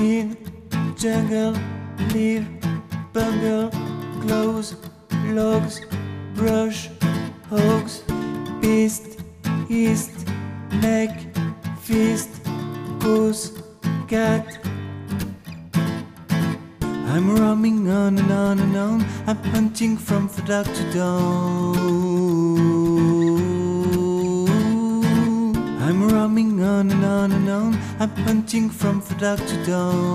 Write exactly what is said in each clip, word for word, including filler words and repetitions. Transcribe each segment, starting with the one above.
in jungle, live, bungle, clothes, logs, brush, hogs, beast, east, neck, fist, goose, cat. I'm roaming on and on and on, I'm hunting from dark to dawn. I'm roaming on and on and on, I'm hunting from dark to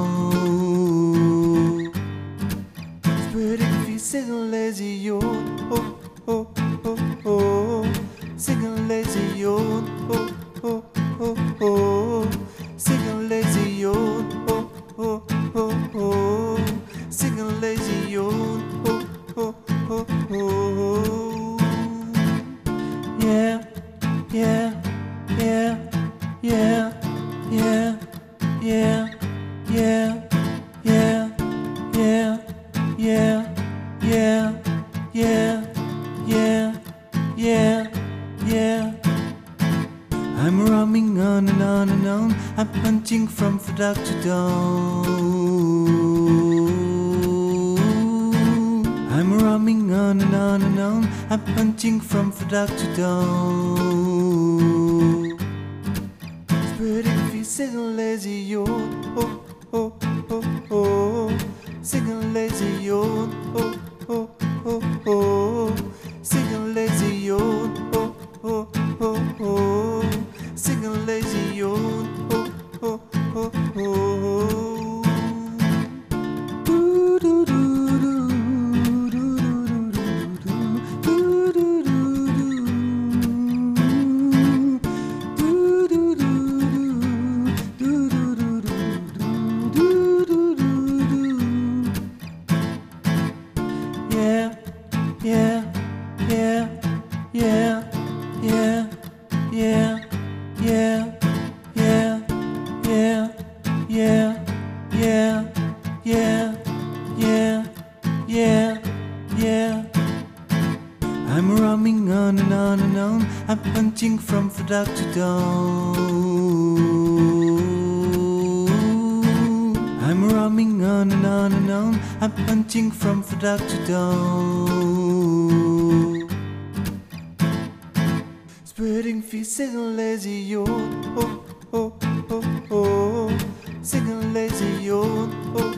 dawn. Spreading feet, singing lazy yawn, oh, oh, oh, oh. Singing lazy yawn, oh, oh, oh, oh. Singing lazy yawn, oh, oh, oh, oh. Singing lazy yawn, oh, oh, oh, oh. Yeah, yeah, yeah, yeah, yeah, yeah, yeah, yeah, yeah, yeah, yeah, yeah, yeah, yeah, yeah. I'm roaming on and on and on, I'm hunting from dark to dawn. I'm roaming on and on and on, I'm hunting from dark to dawn. Spreading feet, singing lazy yawn, oh, oh, oh, oh. Singing lazy yawn, oh, oh, oh, oh. Singing lazy yawn, oh, oh, oh, oh. Singing lazy yawn, oh, oh, oh, oh. Do do do do do do do do Yeah, yeah, yeah, yeah, yeah, yeah, yeah, yeah, yeah, yeah, yeah, yeah, yeah, yeah, yeah. I'm roaming on and on and on, I'm hunting from dark to dawn. I'm roaming on and on and on, I'm hunting from dark to dawn. Spreading feet, singing lazy yawn, oh, oh, oh, oh. Singing lazy yawn, oh,